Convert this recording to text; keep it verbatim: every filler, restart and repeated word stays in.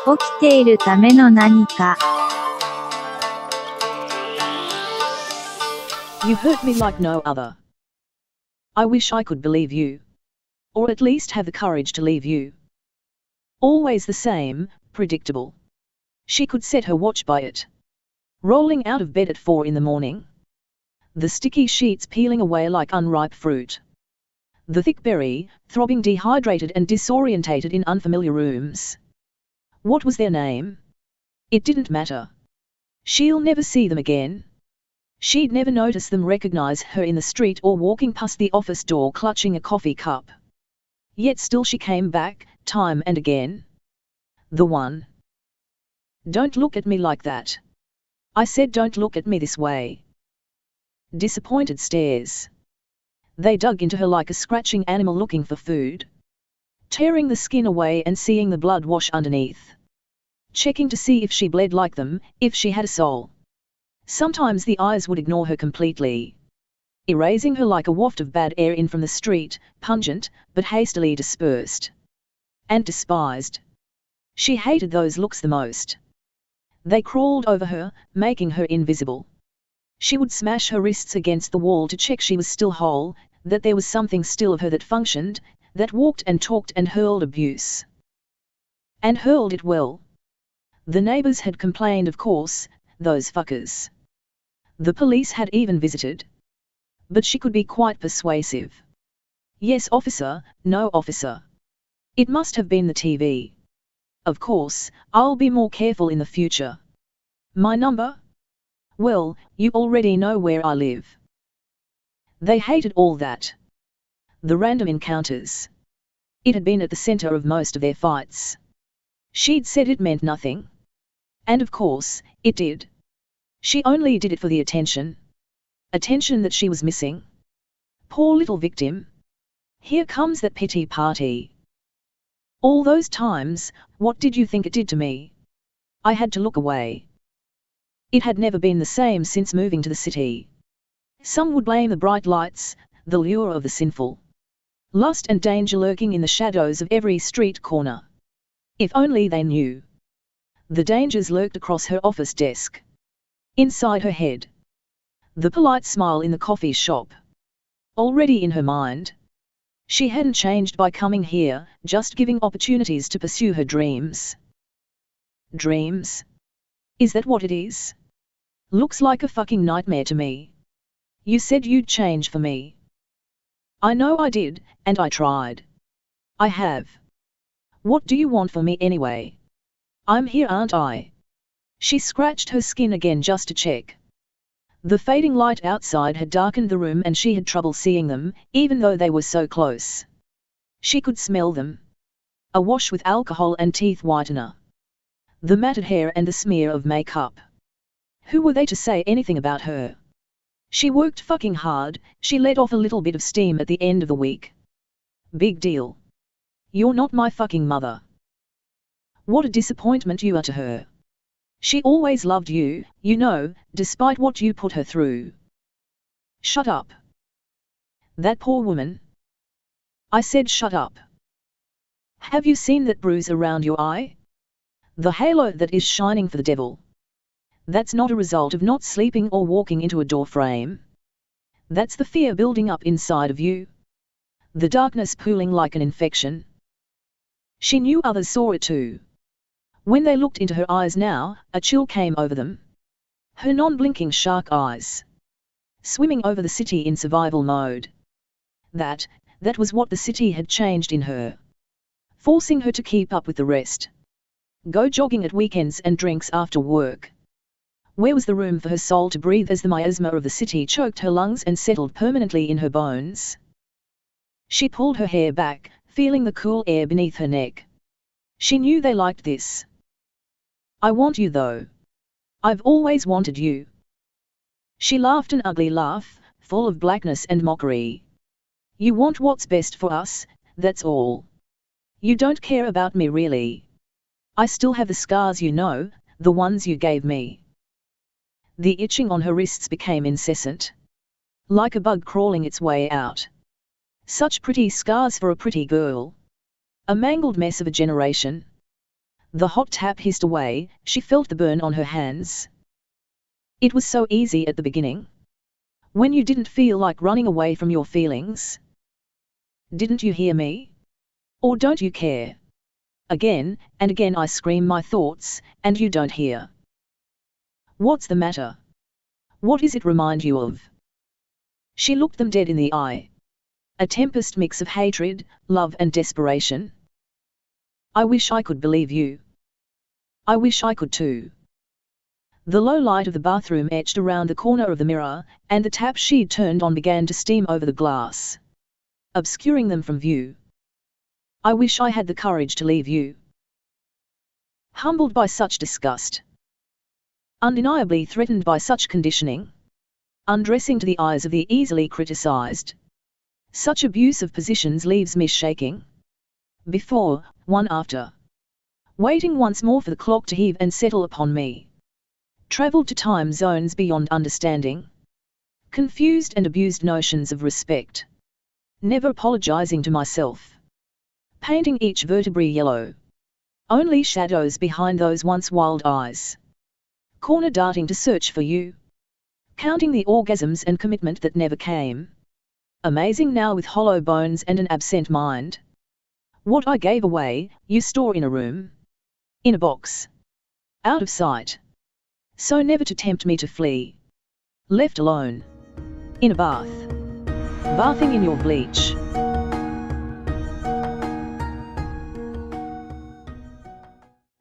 起きているための何か。 You hurt me like no other. I wish I could believe you. Or at least have the courage to leave you. Always the same, predictable. She could set her watch by it. Rolling out of bed at four in the morning. The sticky sheets peeling away like unripe fruit. The thick berry, throbbing dehydrated and disorientated in unfamiliar rooms. What was their name? It didn't matter. She'll never see them again. She'd never notice them recognize her in the street or walking past the office door clutching a coffee cup. Yet still she came back, time and again. The one. Don't look at me like that. I said don't look at me this way. Disappointed stares. They dug into her like a scratching animal looking for food. Tearing the skin away and seeing the blood wash underneath. Checking to see if she bled like them, if she had a soul. Sometimes the eyes would ignore her completely. Erasing her like a waft of bad air in from the street, pungent, but hastily dispersed. And despised. She hated those looks the most. They crawled over her, making her invisible. She would smash her wrists against the wall to check she was still whole, that there was something still of her that functioned, that walked and talked and hurled abuse. And hurled it well. The neighbors had complained, of course, those fuckers. The police had even visited. But she could be quite persuasive. Yes, officer, no, officer. It must have been the T V. Of course, I'll be more careful in the future. My number? Well, you already know where I live. They hated all that. The random encounters. It had been at the center of most of their fights. She'd said it meant nothing. And of course, it did. She only did it for the attention. Attention that she was missing. Poor little victim. Here comes that pity party. All those times, what did you think it did to me? I had to look away. It had never been the same since moving to the city. Some would blame the bright lights, the lure of the sinful. Lust and danger lurking in the shadows of every street corner. If only they knew. The dangers lurked across her office desk. Inside her head. The polite smile in the coffee shop. Already in her mind. She hadn't changed by coming here, just giving opportunities to pursue her dreams. Dreams? Is that what it is? Looks like a fucking nightmare to me. You said you'd change for me. I know I did, and I tried. I have. What do you want from me anyway? I'm here, aren't I? She scratched her skin again just to check. The fading light outside had darkened the room and she had trouble seeing them, even though they were so close. She could smell them. Awash with alcohol and teeth whitener. The matted hair and the smear of makeup. Who were they to say anything about her? She worked fucking hard, she let off a little bit of steam at the end of the week. Big deal. You're not my fucking mother. What a disappointment you are to her. She always loved you, you know, despite what you put her through. Shut up. That poor woman. I said shut up. Have you seen that bruise around your eye? The halo that is shining for the devil. That's not a result of not sleeping or walking into a door frame. That's the fear building up inside of you. The darkness pooling like an infection. She knew others saw it too. When they looked into her eyes now, a chill came over them. Her non-blinking shark eyes. Swimming over the city in survival mode. That, that was what the city had changed in her. Forcing her to keep up with the rest. Go jogging at weekends and drinks after work. Where was the room for her soul to breathe as the miasma of the city choked her lungs and settled permanently in her bones? She pulled her hair back, feeling the cool air beneath her neck. She knew they liked this. I want you though. I've always wanted you. She laughed an ugly laugh, full of blackness and mockery. You want what's best for us, that's all. You don't care about me really. I still have the scars, you know, the ones you gave me. The itching on her wrists became incessant. Like a bug crawling its way out. Such pretty scars for a pretty girl. A mangled mess of a generation. The hot tap hissed away, she felt the burn on her hands. It was so easy at the beginning. When you didn't feel like running away from your feelings. Didn't you hear me? Or don't you care? Again and again I scream my thoughts, and you don't hear. What's the matter? What does it remind you of? She looked them dead in the eye. A tempest mix of hatred, love and desperation. I wish I could believe you. I wish I could too. The low light of the bathroom etched around the corner of the mirror, and the tap she'd turned on began to steam over the glass, obscuring them from view. I wish I had the courage to leave you. Humbled by such disgust. Undeniably threatened by such conditioning. Undressing to the eyes of the easily criticized. Such abuse of positions leaves me shaking. Before, one after. Waiting once more for the clock to heave and settle upon me. Travelled to time zones beyond understanding. Confused and abused notions of respect. Never apologizing to myself. Painting each vertebrae yellow. Only shadows behind those once wild eyes. Corner darting to search for you. Counting the orgasms and commitment that never came. Amazing now with hollow bones and an absent mind. What I gave away, you store in a room. In a box. Out of sight. So never to tempt me to flee. Left alone. In a bath. Bathing in your bleach.